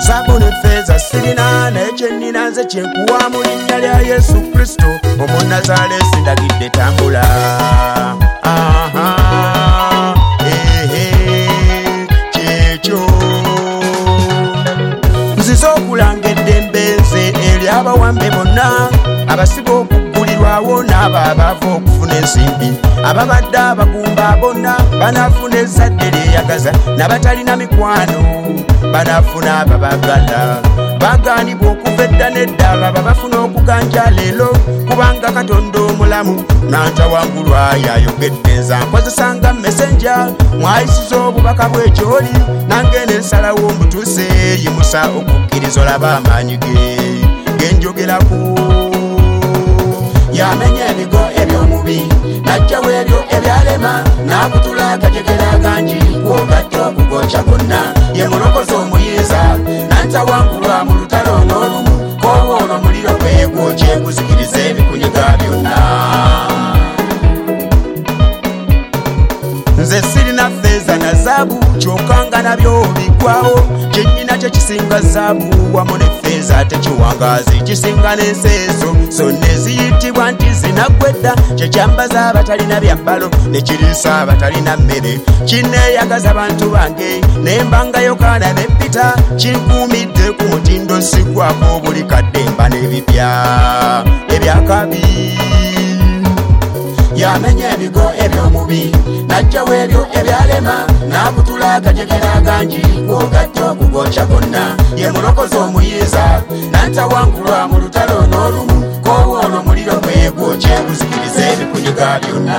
zaabu n'effeeza sirina, naye kye nnina nze kye nkuwa mu linnya lya Yesu Kristo Omunnazaaleesi ndagidde tambula. Kyekyo nzize okulanga eddembe nze eri abawambe bonna abasiba okuggulirwawo n'abo abaava okufuna ensimbi, ababadde abagumba bonna banaafuna ezzadde lyeyagaza, n'abatalina mikwano banaafuna ababagala. Bagaanibwa okuva edda n'edda baba bafuna okuganja leero, kubanga Katonda omulamu n'antawangulwa y'ayogedde. Nze nkozesa nga messenger, mwayisiza obubaka bw'ekyoli, nange ne nsalawo mbutuuse yimusa okukkiriza olaba amaanyi ge njogerako. Yamenya ebigo eby'omubi n'aggyawo ebyo ebyalema, n'akutula akajegera gangi kw'ogatta okugokya gonna. Ye mulokozi omuyinza n'antawangulwa mu lutalo n'olumu, koowa olwo muliro gwegwokye guzikiriza ebikunyiga byonna. Nze sirina ffeeza na zaabu, kyokka nga nabyo biggwawo. Kye nnina kye kisinga zaabu wamu n'effeeza tekiwangaazi, kisinga n'ensi ezo zonna eziyitibwa nti zinaggwedda. Kye kyambaza abatalina byambalo ne kiriisa abatalina mmere, kinneeyagaza abantu bange ne mbangayo kaana ne Pita. Kinkuumidde ku mutindo siggwako buli kadde mba n'ebipya ebyakabi. Yamenya ebigo eby'omubi n'aggyawo ebyo ebyalema, n'akutula akajegera gangi kw'ogatta okugokya gonna. Ye mulokozi omuyinza n'antawangulwa mu lutalo n'olumu, koowa olwo muliro gwegwokye guzikiriza ebikunyiga byonna.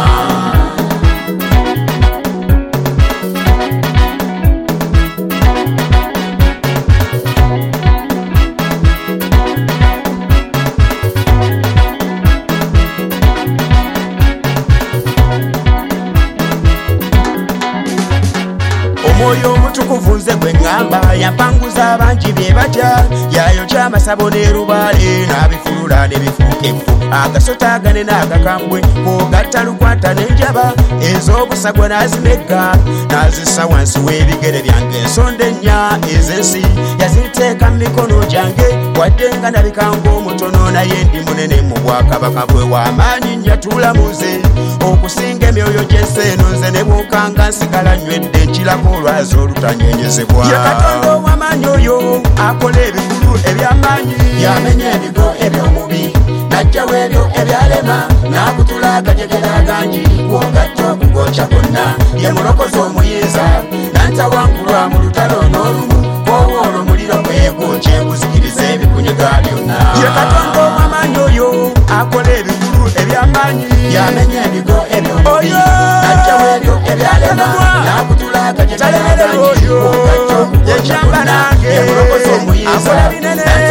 Omwoyo omutukuvu nze gwe ŋŋamba, yampanguza abangi bye batya, yayokya amasabo n'erubaale n'abifulula ne bifuuka evvu. Agasota agane n'agakambwe k'ogatta lukwata n'enjaba, ez'obusagwa n'azimegga n'azissa wansi w'ebigere byange. Ensonda ennya ez'ensi yaziteeka mu mikono gyange, wadde nga ndabika ng'omutono naye ndi munene mu bwakabaka bwe. W'amaanyi njatula mu nze okusinga emyoyo gy'ensi eno, nze ne bw'okanga nsigala nywedde nkirako olwazi olutanywenyezebwa. Ye Katonda ow'amaanyi oyo akola ebikulu eby'amaanyi. Yamenya ebigo eby'omubi n'aggyawo ebyo ebyalema, n'akutula akajegera gangi kw'ogatta okugokya gonna. Ye mulokozi omuyinza n'antawangulwa mu lutalo n'olumu, koowa olwo muliro gwegwokye guzikiriza ebikunyiga byonna. Ye Katonda ow'amaanyi oyo akola ebikulu eby'amaanyi. Yamenya ebigo eby'omubi n'aggyawo ebyo ebyalema, n'akutula akajegera gangi kw'ogatta okugokya gonna. Ye mulokozi omuyinza